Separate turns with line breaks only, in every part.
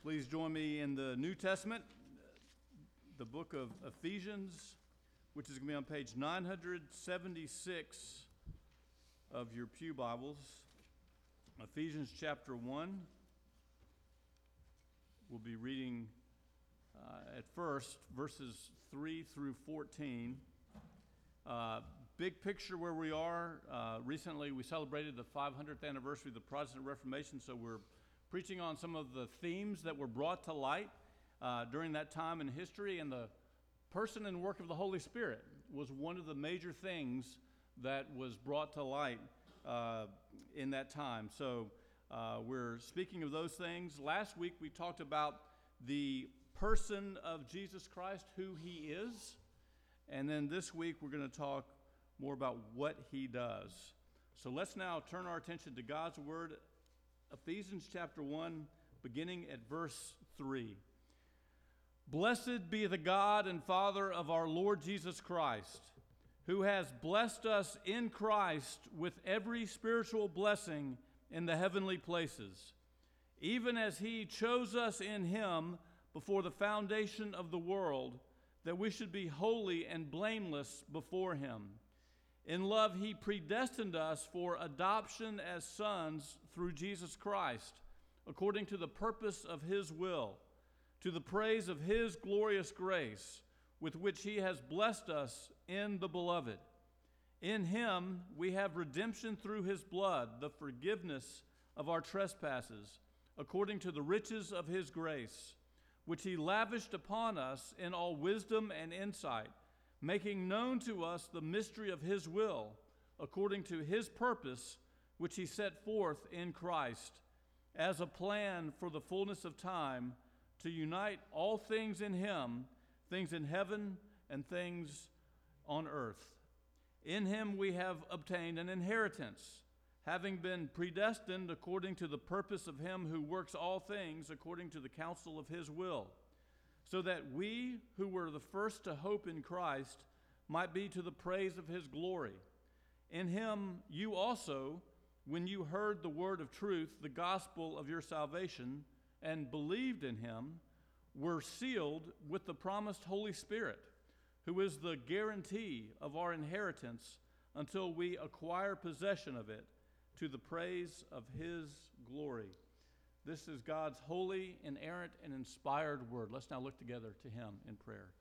Please join me in the New Testament, the book of Ephesians, which is going to be on page 976 of your pew Bibles. Ephesians chapter 1. We'll be reading at first verses 3 through 14. Big picture where we are. Recently we celebrated the 500th anniversary of the Protestant Reformation, so we're preaching on some of the themes that were brought to light during that time in history, and the person and work of the Holy Spirit was one of the major things that was brought to light in that time. So we're speaking of those things. Last week we talked about the person of Jesus Christ, who he is, and then this week we're going to talk more about what he does. So let's now turn our attention to God's Word. Ephesians chapter 1, beginning at verse 3. Blessed be the God and Father of our Lord Jesus Christ, who has blessed us in Christ with every spiritual blessing in the heavenly places, even as he chose us in him before the foundation of the world, that we should be holy and blameless before him. In love, he predestined us for adoption as sons through Jesus Christ, according to the purpose of his will, to the praise of his glorious grace, with which he has blessed us in the Beloved. In him we have redemption through his blood, the forgiveness of our trespasses, according to the riches of his grace, which he lavished upon us in all wisdom and insight, making known to us the mystery of his will, according to his purpose, which he set forth in Christ, as a plan for the fullness of time, to unite all things in him, things in heaven and things on earth. In him we have obtained an inheritance, having been predestined according to the purpose of him who works all things according to the counsel of his will, so that we who were the first to hope in Christ might be to the praise of his glory. In him you also, when you heard the word of truth, the gospel of your salvation, and believed in him, were sealed with the promised Holy Spirit, who is the guarantee of our inheritance until we acquire possession of it, to the praise of his glory. This is God's holy, inerrant, and inspired word. Let's now look together to him in prayer.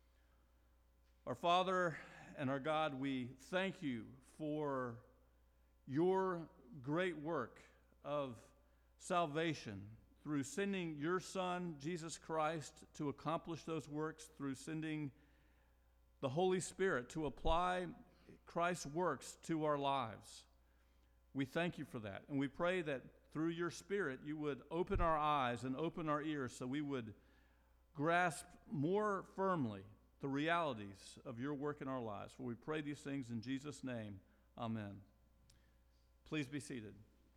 Our Father and our God, we thank you for your great work of salvation through sending your Son, Jesus Christ, to accomplish those works, through sending the Holy Spirit to apply Christ's works to our lives. We thank you for that, and we pray that through your Spirit, you would open our eyes and open our ears so we would grasp more firmly the realities of your work in our lives. For we pray these things in Jesus' name. Amen. Please be seated.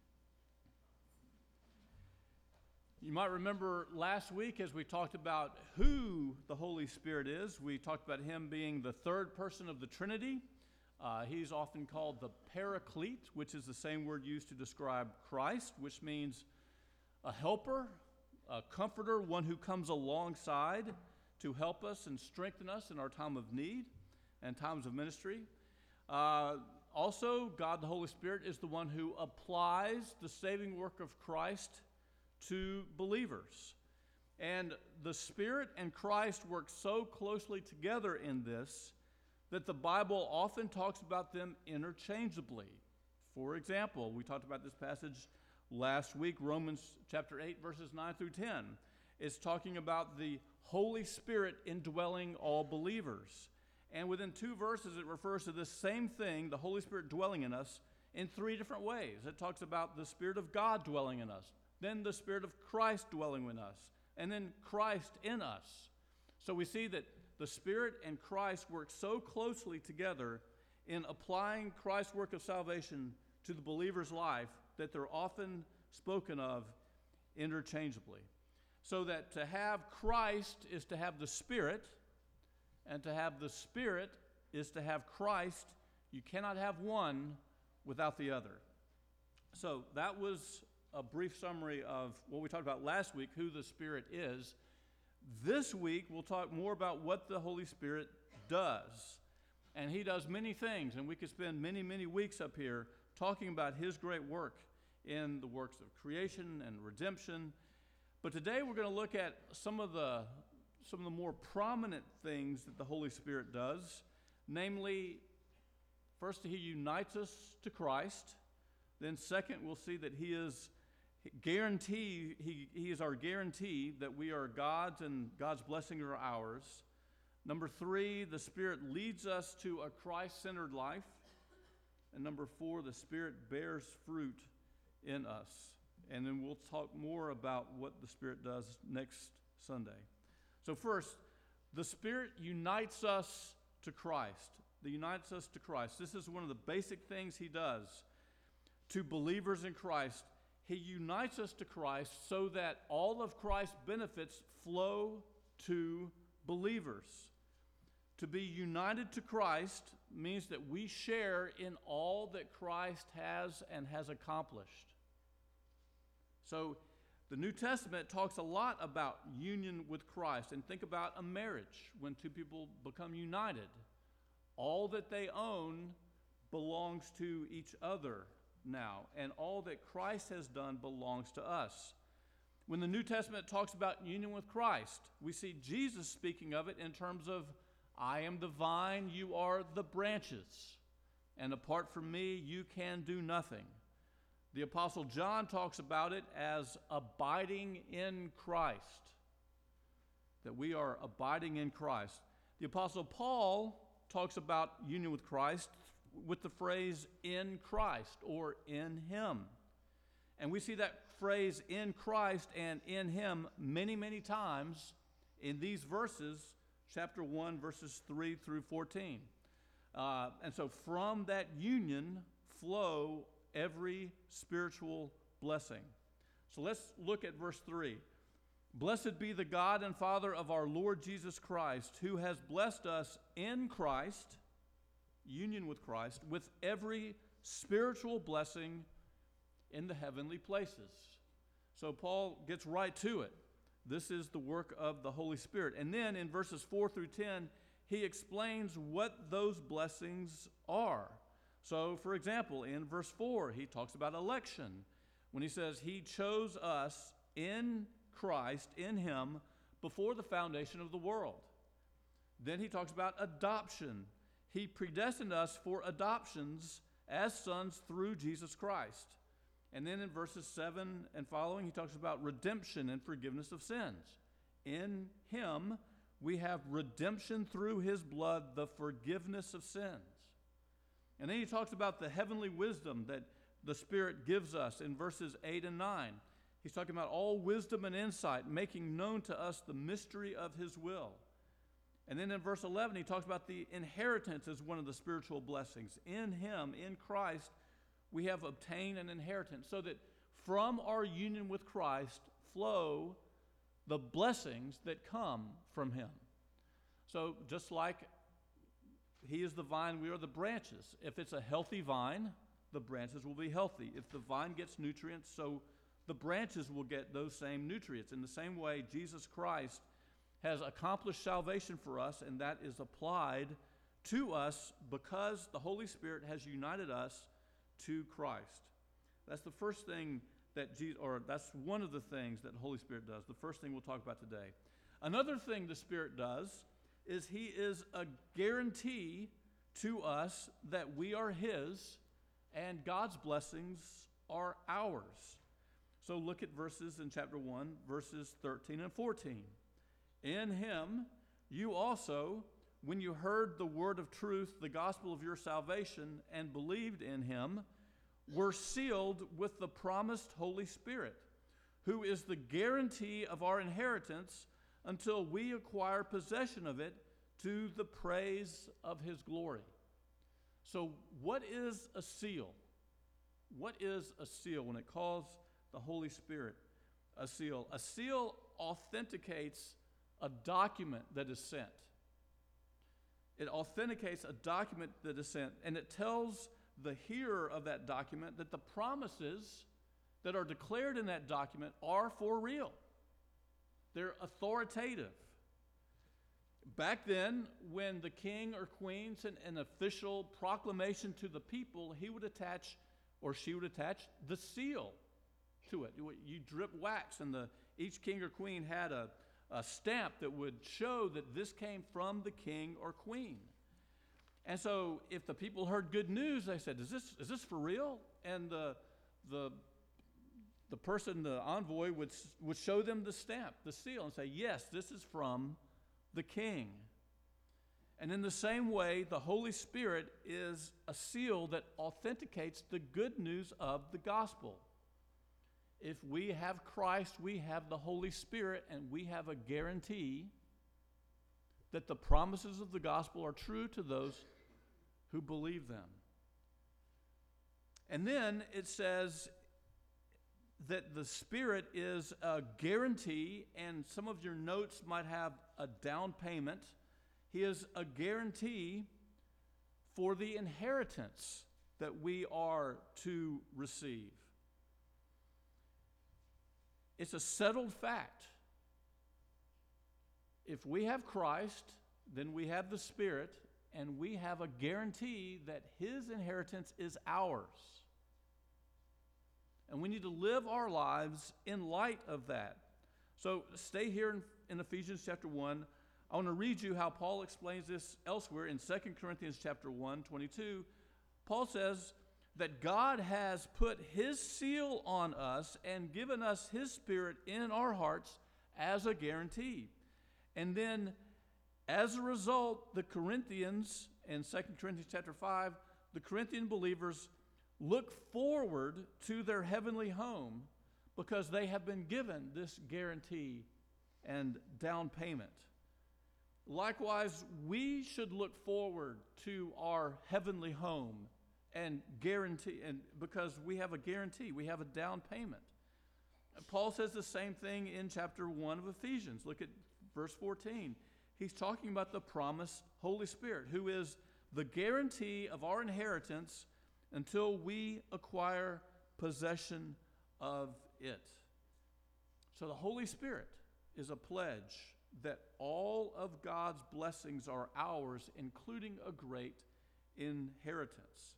You might remember last week as we talked about who the Holy Spirit is, we talked about him being the third person of the Trinity. He's often called the Paraclete, which is the same word used to describe Christ, which means a helper, a comforter, one who comes alongside to help us and strengthen us in our time of need and times of ministry. Also, God the Holy Spirit is the one who applies the saving work of Christ to believers. And the Spirit and Christ work so closely together in this that the Bible often talks about them interchangeably. For example, we talked about this passage last week, Romans chapter 8, verses 9 through 10. It's talking about the Holy Spirit indwelling all believers. And within 2 verses, it refers to this same thing, the Holy Spirit dwelling in us, in 3 different ways. It talks about the Spirit of God dwelling in us, then the Spirit of Christ dwelling in us, and then Christ in us. So we see that the Spirit and Christ work so closely together in applying Christ's work of salvation to the believer's life that they're often spoken of interchangeably. So that to have Christ is to have the Spirit, and to have the Spirit is to have Christ. You cannot have one without the other. So that was a brief summary of what we talked about last week, who the Spirit is. This week, we'll talk more about what the Holy Spirit does. And he does many things, and we could spend many, many weeks up here talking about his great work in the works of creation and redemption. But today we're going to look at some of the more prominent things that the Holy Spirit does. Namely, first, he unites us to Christ. Then second, we'll see that he is our guarantee that we are God's and God's blessing are ours. Number 3, the Spirit leads us to a Christ-centered life. And number 4, the Spirit bears fruit in us. And then we'll talk more about what the Spirit does next Sunday. So first, the Spirit unites us to Christ. He unites us to Christ. This is one of the basic things he does to believers in Christ. He unites us to Christ so that all of Christ's benefits flow to believers. To be united to Christ means that we share in all that Christ has and has accomplished. So the New Testament talks a lot about union with Christ. And think about a marriage when two people become united. All that they own belongs to each other now, and all that Christ has done belongs to us. When the New Testament talks about union with Christ, we see Jesus speaking of it in terms of, I am the vine, you are the branches, and apart from me, you can do nothing. The Apostle John talks about it as abiding in Christ, that we are abiding in Christ. The Apostle Paul talks about union with Christ with the phrase in Christ or in him. And we see that phrase in Christ and in him many, many times in these verses, chapter 1, verses 3 through 14. And so from that union flow every spiritual blessing. So let's look at verse 3. Blessed be the God and Father of our Lord Jesus Christ, who has blessed us in Christ, union with Christ, with every spiritual blessing in the heavenly places. So Paul gets right to it. This is the work of the Holy Spirit. And then in verses 4 through 10, he explains what those blessings are. So, for example, in verse 4, he talks about election when he says he chose us in Christ, in him, before the foundation of the world. Then he talks about adoption. He predestined us for adoptions as sons through Jesus Christ. And then in verses 7 and following, he talks about redemption and forgiveness of sins. In him, we have redemption through his blood, the forgiveness of sins. And then he talks about the heavenly wisdom that the Spirit gives us in verses 8 and 9. He's talking about all wisdom and insight, making known to us the mystery of his will. And then in verse 11, he talks about the inheritance as one of the spiritual blessings. In him, in Christ, we have obtained an inheritance, so that from our union with Christ flow the blessings that come from him. So just like he is the vine, we are the branches. If it's a healthy vine, the branches will be healthy. If the vine gets nutrients, so the branches will get those same nutrients. In the same way, Jesus Christ has accomplished salvation for us, and that is applied to us because the Holy Spirit has united us to Christ. That's the first thing that's one of the things that the Holy Spirit does. The first thing we'll talk about today. Another thing the Spirit does is he is a guarantee to us that we are his and God's blessings are ours. So look at verses in chapter 1, verses 13 and 14. In him you also, when you heard the word of truth, the gospel of your salvation, and believed in him, were sealed with the promised Holy Spirit, who is the guarantee of our inheritance until we acquire possession of it to the praise of his glory. So what is a seal? What is a seal when it calls the Holy Spirit a seal? A seal authenticates a document that is sent. It authenticates a document that is sent, and it tells the hearer of that document that the promises that are declared in that document are for real. They're authoritative. Back then, when the king or queen sent an official proclamation to the people, he would attach, or she would attach, the seal to it. You drip wax, and each king or queen had a stamp that would show that this came from the king or queen. And so if the people heard good news, they said, is this for real? And the person, the envoy, would show them the stamp, the seal, and say, yes, this is from the king. And in the same way, the Holy Spirit is a seal that authenticates the good news of the gospel. If we have Christ, we have the Holy Spirit, and we have a guarantee that the promises of the gospel are true to those who believe them. And then it says that the Spirit is a guarantee, and some of your notes might have a down payment. He is a guarantee for the inheritance that we are to receive. It's a settled fact. If we have Christ, then we have the Spirit, and we have a guarantee that His inheritance is ours. And we need to live our lives in light of that. So stay here in Ephesians chapter 1. I want to read you how Paul explains this elsewhere in 2 Corinthians chapter 1, 22. Paul says that God has put His seal on us and given us His Spirit in our hearts as a guarantee. And then, as a result, the Corinthians, in 2 Corinthians chapter 5, the Corinthian believers look forward to their heavenly home because they have been given this guarantee and down payment. Likewise, we should look forward to our heavenly home and guarantee, and because we have a guarantee, we have a down payment. Paul says the same thing in chapter 1 of Ephesians. Look at verse 14. He's talking about the promised Holy Spirit, who is the guarantee of our inheritance until we acquire possession of it. So the Holy Spirit is a pledge that all of God's blessings are ours, including a great inheritance.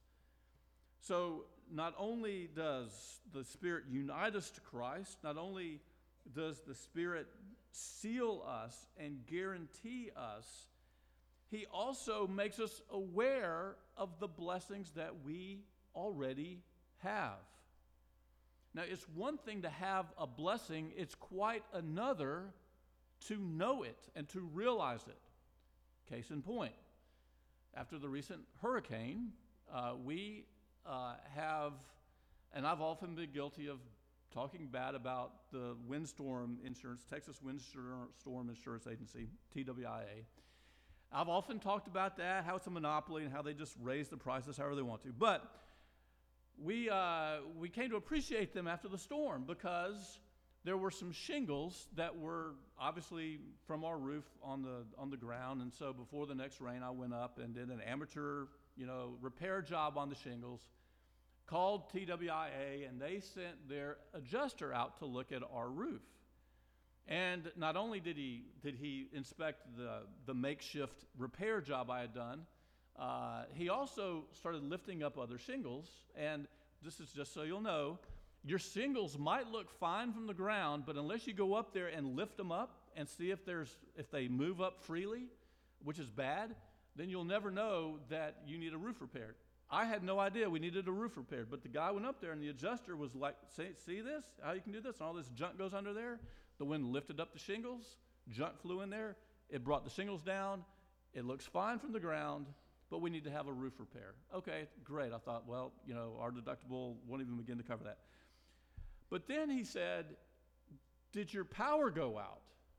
So not only does the Spirit unite us to Christ, not only does the Spirit seal us and guarantee us, He also makes us aware of the blessings that we already have. Now, it's one thing to have a blessing, it's quite another to know it and to realize it. Case in point, after the recent hurricane, we have, and I've often been guilty of talking bad about the windstorm insurance, Texas Windstorm Insurance Agency, TWIA. I've often talked about that, how it's a monopoly and how they just raise the prices however they want to. But we came to appreciate them after the storm because there were some shingles that were obviously from our roof on the ground. And so before the next rain, I went up and did an amateur, repair job on the shingles, called TWIA, and they sent their adjuster out to look at our roof. And not only did he inspect the makeshift repair job I had done, he also started lifting up other shingles. And this is just so you'll know, your shingles might look fine from the ground, but unless you go up there and lift them up and see if they move up freely, which is bad, then you'll never know that you need a roof repaired. I had no idea we needed a roof repaired, but the guy went up there and the adjuster was like, see this? How you can do this? And all this junk goes under there. The wind lifted up the shingles, junk flew in there. It brought the shingles down. It looks fine from the ground, but we need to have a roof repair. Okay, great. I thought, well, our deductible won't even begin to cover that. But then he said, did your power go out?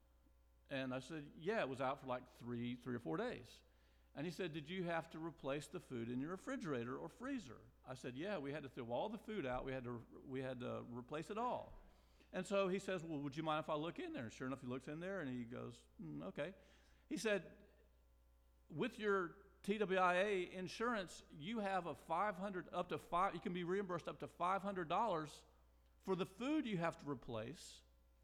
And I said, yeah, it was out for like three or 4 days. And he said, did you have to replace the food in your refrigerator or freezer? I said, yeah, we had to throw all the food out. We had to replace it all. And so he says, well, would you mind if I look in there? And sure enough, he looks in there and he goes, okay. He said, with your TWIA insurance, you have you can be reimbursed up to $500 for the food you have to replace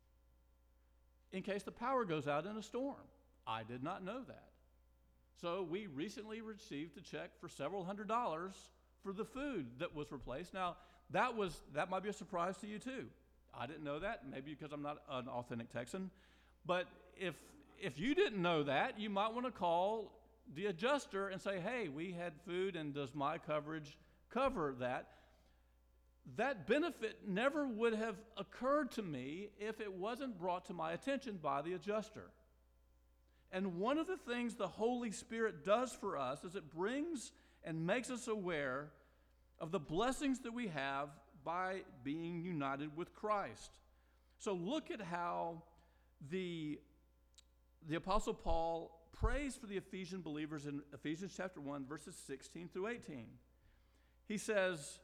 in case the power goes out in a storm. I did not know that. So we recently received a check for several $100s for the food that was replaced. Now, that might be a surprise to you too. I didn't know that, maybe because I'm not an authentic Texan. But if you didn't know that, you might want to call the adjuster and say, hey, we had food, and does my coverage cover that? That benefit never would have occurred to me if it wasn't brought to my attention by the adjuster. And one of the things the Holy Spirit does for us is it brings and makes us aware of the blessings that we have by being united with Christ. So look at how the Apostle Paul prays for the Ephesian believers in Ephesians chapter 1, verses 16 through 18. He says,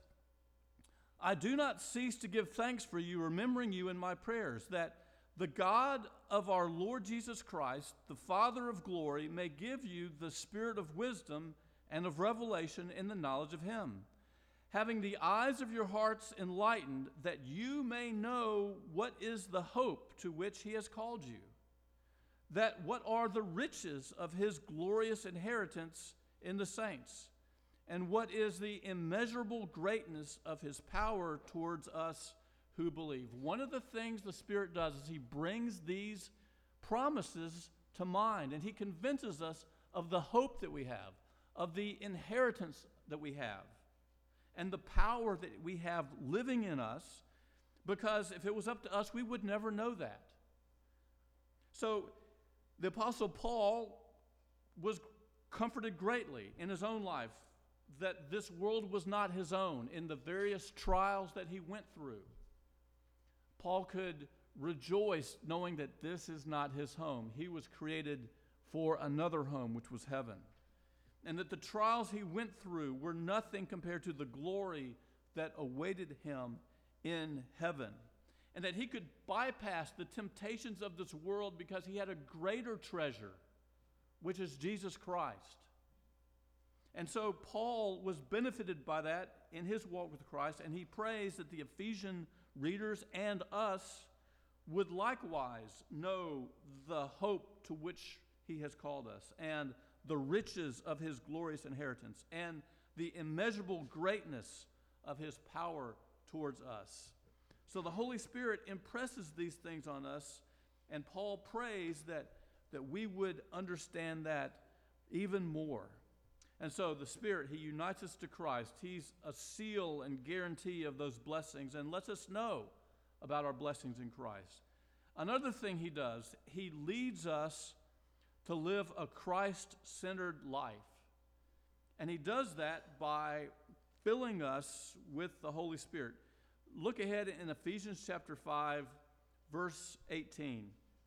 I do not cease to give thanks for you, remembering you in my prayers, that the God of our Lord Jesus Christ, the Father of glory, may give you the spirit of wisdom and of revelation in the knowledge of him, having the eyes of your hearts enlightened, that you may know what is the hope to which he has called you, that what are the riches of his glorious inheritance in the saints, and what is the immeasurable greatness of his power towards us who believe. One of the things the Spirit does is he brings these promises to mind, and he convinces us of the hope that we have, of the inheritance that we have, and the power that we have living in us, because if it was up to us, we would never know that. So the Apostle Paul was comforted greatly in his own life that this world was not his own in the various trials that he went through. Paul could rejoice knowing that this is not his home. He was created for another home, which was heaven. And that the trials he went through were nothing compared to the glory that awaited him in heaven. And that he could bypass the temptations of this world because he had a greater treasure, which is Jesus Christ. And so Paul was benefited by that in his walk with Christ, and he prays that the Ephesian readers and us would likewise know the hope to which he has called us, and the riches of his glorious inheritance, and the immeasurable greatness of his power towards us. So the Holy Spirit impresses these things on us, and Paul prays that we would understand that even more. And so the Spirit, he unites us to Christ. He's a seal and guarantee of those blessings and lets us know about our blessings in Christ. Another thing he does, he leads us to live a Christ-centered life. And he does that by filling us with the Holy Spirit. Look ahead in Ephesians chapter 5, verse 18.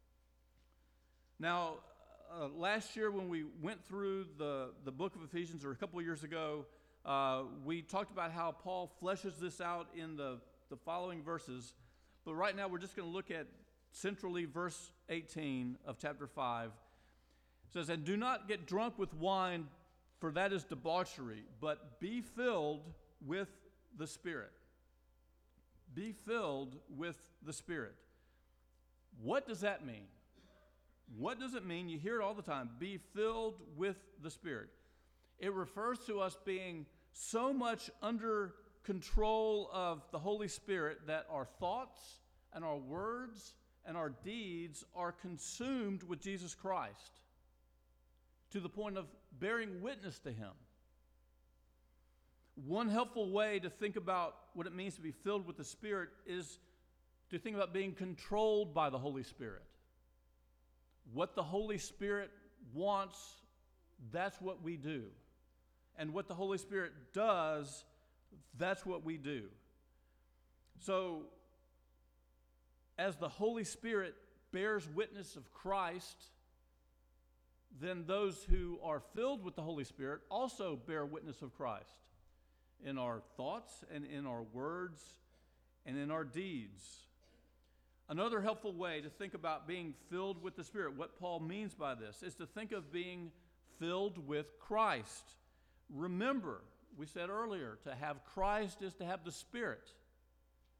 Now, last year when we went through the book of Ephesians, or a couple of years ago, we talked about how Paul fleshes this out in the following verses. But right now we're just going to look at centrally verse 18 of chapter 5. It says, and do not get drunk with wine, for that is debauchery, but be filled with the Spirit. Be filled with the Spirit. What does that mean? What does it mean? You hear it all the time. Be filled with the Spirit. It refers to us being so much under control of the Holy Spirit that our thoughts and our words and our deeds are consumed with Jesus Christ to the point of bearing witness to him. One helpful way to think about what it means to be filled with the Spirit is to think about being controlled by the Holy Spirit. What the Holy Spirit wants, that's what we do. And what the Holy Spirit does, that's what we do. So, as the Holy Spirit bears witness of Christ, then those who are filled with the Holy Spirit also bear witness of Christ in our thoughts and in our words and in our deeds. Another helpful way to think about being filled with the Spirit, what Paul means by this, is to think of being filled with Christ. Remember, we said earlier, to have Christ is to have the Spirit.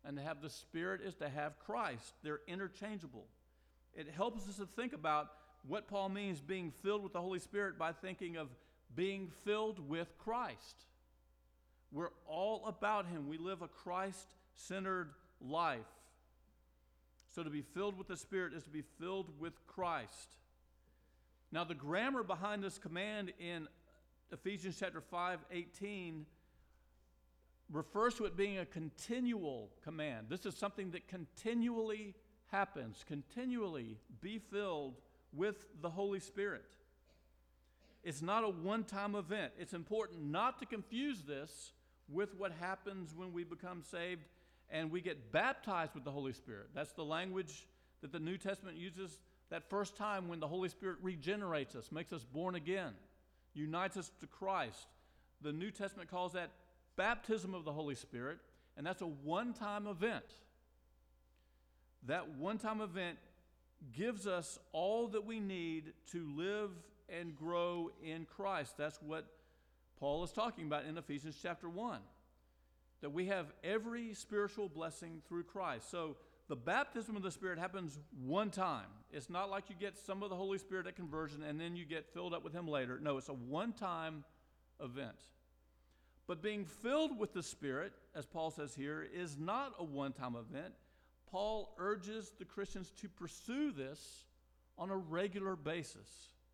and to have the Spirit is to have Christ. They're interchangeable. It helps us to think about what Paul means being filled with the Holy Spirit by thinking of being filled with Christ. We're all about Him. We live a Christ-centered life. So to be filled with the Spirit is to be filled with Christ. Now, the grammar behind this command in Ephesians chapter 5:18 refers to it being a continual command. This is something that continually happens. Continually be filled with the Holy Spirit. It's not a one-time event. It's important not to confuse this with what happens when we become saved and we get baptized with the Holy Spirit. That's the language that the New Testament uses that first time when the Holy Spirit regenerates us, makes us born again, unites us to Christ. The New Testament calls that baptism of the Holy Spirit, and that's a one-time event. That one-time event gives us all that we need to live and grow in Christ. That's what Paul is talking about in Ephesians chapter 1, that we have every spiritual blessing through Christ. So the baptism of the Spirit happens one time. It's not like you get some of the Holy Spirit at conversion and then you get filled up with Him later. No, it's a one-time event. But being filled with the Spirit, as Paul says here, is not a one-time event. Paul urges the Christians to pursue this on a regular basis.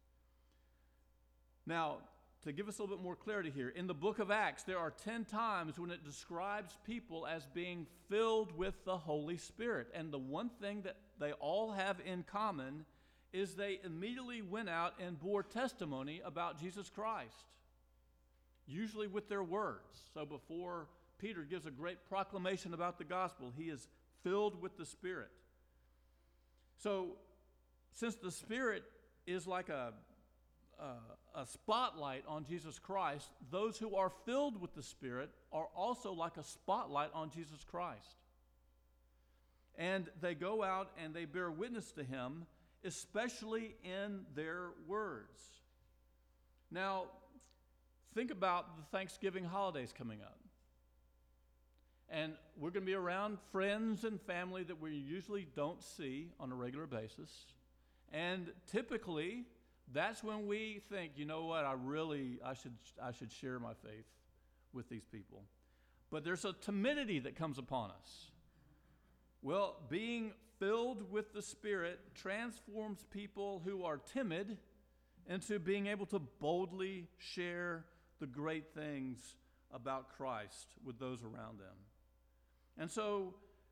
Now, to give us a little bit more clarity here, in the book of Acts, there are 10 times when it describes people as being filled with the Holy Spirit. And the one thing that they all have in common is they immediately went out and bore testimony about Jesus Christ, usually with their words. So before Peter gives a great proclamation about the gospel, he is filled with the Spirit. So since the Spirit is like a spotlight on Jesus Christ, those who are filled with the Spirit are also like a spotlight on Jesus Christ. And they go out and they bear witness to Him, especially in their words. Now, think about the Thanksgiving holidays coming up. And we're going to be around friends and family that we usually don't see on a regular basis. And typically, that's when we think, you know what, I should share my faith with these people. But there's a timidity that comes upon us. Well, being filled with the Spirit transforms people who are timid into being able to boldly share the great things about Christ with those around them. And so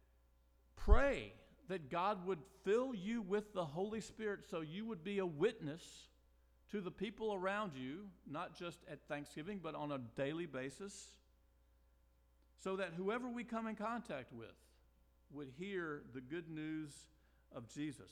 pray that God would fill you with the Holy Spirit so you would be a witness to the people around you, not just at Thanksgiving, but on a daily basis, so that whoever we come in contact with would hear the good news of Jesus.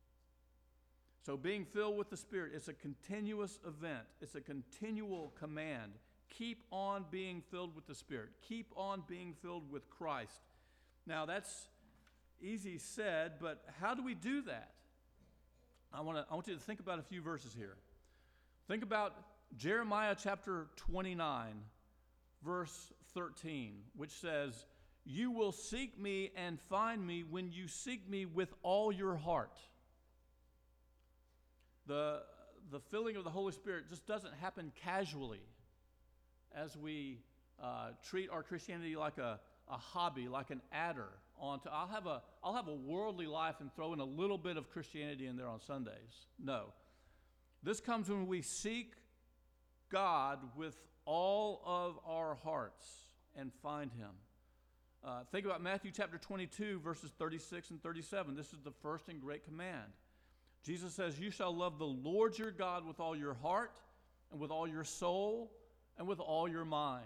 So being filled with the Spirit is a continuous event. It's a continual command. Keep on being filled with the Spirit. Keep on being filled with Christ. Now that's easy said, but how do we do that? I want you to think about a few verses here. Think about Jeremiah chapter 29, verse 13, which says, "You will seek me and find me when you seek me with all your heart." The filling of the Holy Spirit just doesn't happen casually as we treat our Christianity like a hobby, like an adder onto, I'll have a worldly life and throw in a little bit of Christianity in there on Sundays. No. This comes when we seek God with all of our hearts and find Him. Think about Matthew chapter 22, verses 36 and 37. This is the first and great command. Jesus says, "You shall love the Lord your God with all your heart and with all your soul and with all your mind."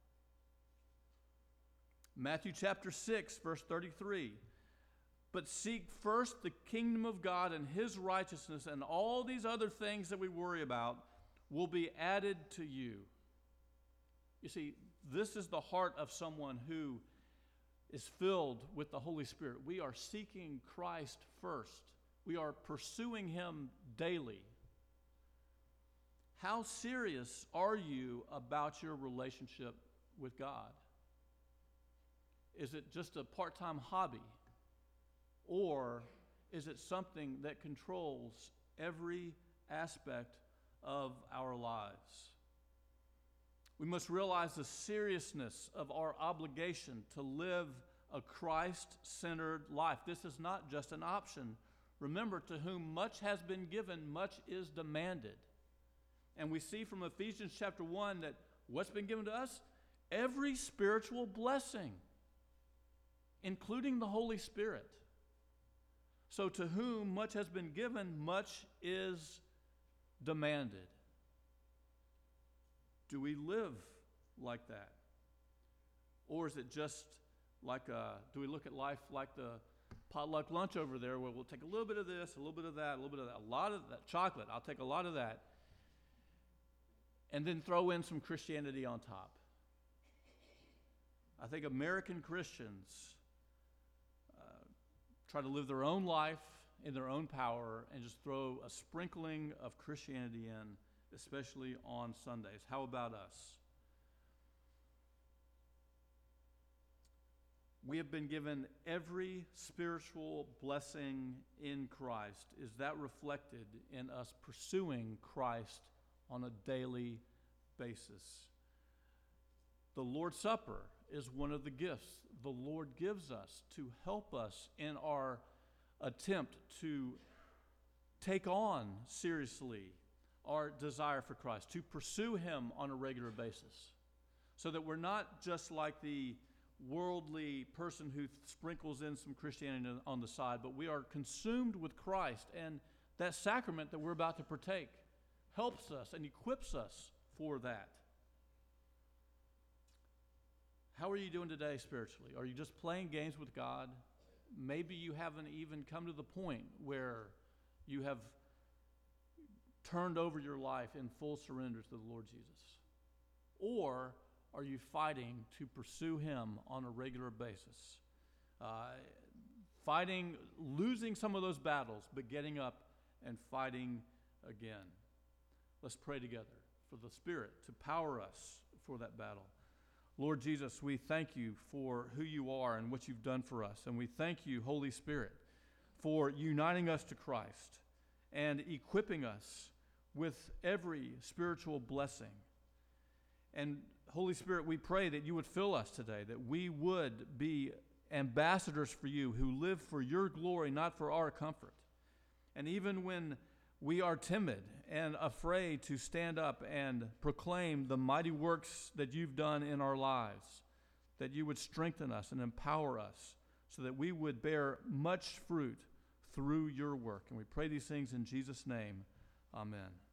Matthew chapter 6, verse 33. "But seek first the kingdom of God and His righteousness, and all these other things that we worry about will be added to you." You see, this is the heart of someone who is filled with the Holy Spirit. We are seeking Christ first. We are pursuing Him daily. How serious are you about your relationship with God? Is it just a part-time hobby? Or is it something that controls every aspect of our lives? We must realize the seriousness of our obligation to live a Christ-centered life. This is not just an option. Remember, to whom much has been given, much is demanded. And we see from Ephesians chapter 1 that what's been given to us? Every spiritual blessing, including the Holy Spirit. So to whom much has been given, much is demanded. Do we live like that? Or is it just like do we look at life like the potluck lunch over there where we'll take a little bit of this, a little bit of that, a little bit of that, a lot of that chocolate, I'll take a lot of that, and then throw in some Christianity on top? I think American Christians try to live their own life in their own power and just throw a sprinkling of Christianity in, especially on Sundays. How about us? We have been given every spiritual blessing in Christ. Is that reflected in us pursuing Christ on a daily basis? The Lord's Supper is one of the gifts the Lord gives us to help us in our attempt to take on seriously our desire for Christ, to pursue Him on a regular basis, so that we're not just like the worldly person who sprinkles in some Christianity on the side, but we are consumed with Christ, and that sacrament that we're about to partake helps us and equips us for that. How are you doing today spiritually? Are you just playing games with God? Maybe you haven't even come to the point where you have turned over your life in full surrender to the Lord Jesus. Or are you fighting to pursue Him on a regular basis? Fighting, losing some of those battles, but getting up and fighting again. Let's pray together for the Spirit to power us for that battle. Lord Jesus, we thank you for who you are and what you've done for us. And we thank you, Holy Spirit, for uniting us to Christ and equipping us with every spiritual blessing. And Holy Spirit, we pray that you would fill us today, that we would be ambassadors for you who live for your glory, not for our comfort. And even when we are timid and afraid to stand up and proclaim the mighty works that you've done in our lives, that you would strengthen us and empower us so that we would bear much fruit through your work. And we pray these things in Jesus' name. Amen.